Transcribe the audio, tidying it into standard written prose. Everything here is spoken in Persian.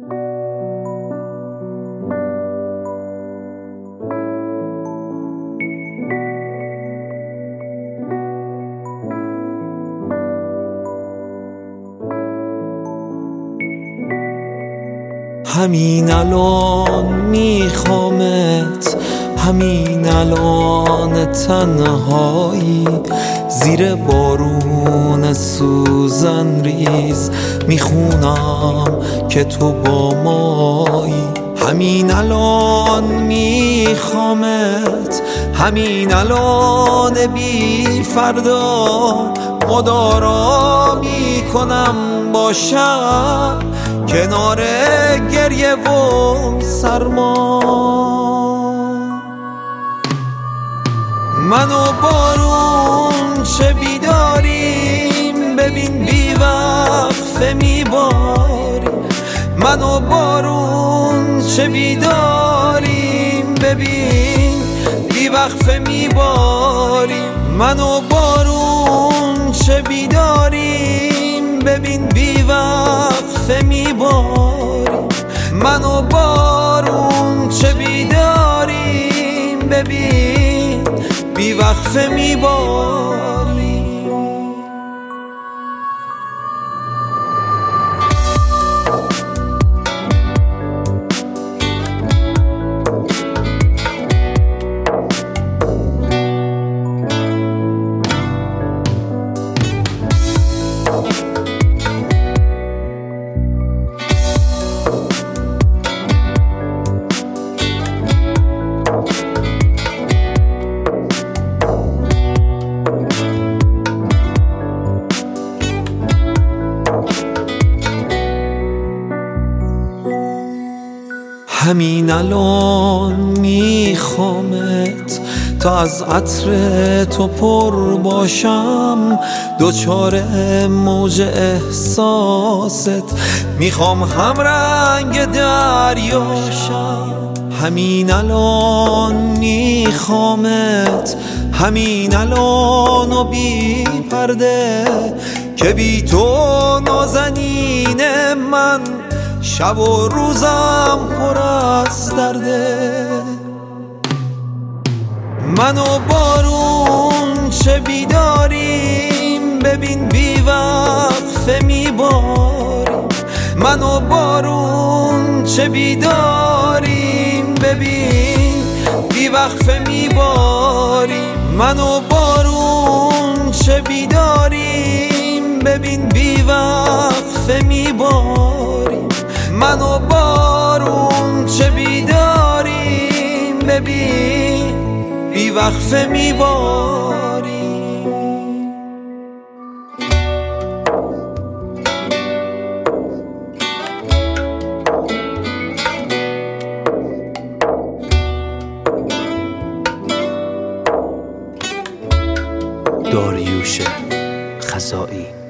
همین الان میخوامت، همین الان تنهایی، زیر بارون سوزن ریز میخونم که تو با مایی. همین الان میخوامت، همین الان بی فردا مدارا میکنم باشم کنار گریه و سرما. من و بارون چه بیداریم، ببین بی وقفه میباریم. من و بارون چه بیداریم، ببین بی وقفه میباریم. من و بارون چه بیداریم، ببین بی وقفه میباریم. من و بارون چه بیداریم، ببین بی وقفه میباریم. همین الان میخوامت تا از عطر تو پر باشم، دوچار موج احساست میخوام هم رنگ دریاشم. همین الان میخوامت، همین الان و بی پرده، که بی تو نازنین من شب و روزم پر از درده. من و بارون چه بیداریم، ببین بی وقفه میباریم. من و بارون چه بیداریم، ببین بی وقفه میباریم. من و بارون چه بیداریم، ببین بی وقفه میباریم. من و بارون چه بیداریم، ببین بی وقفه میباریم. داریوش خزائی.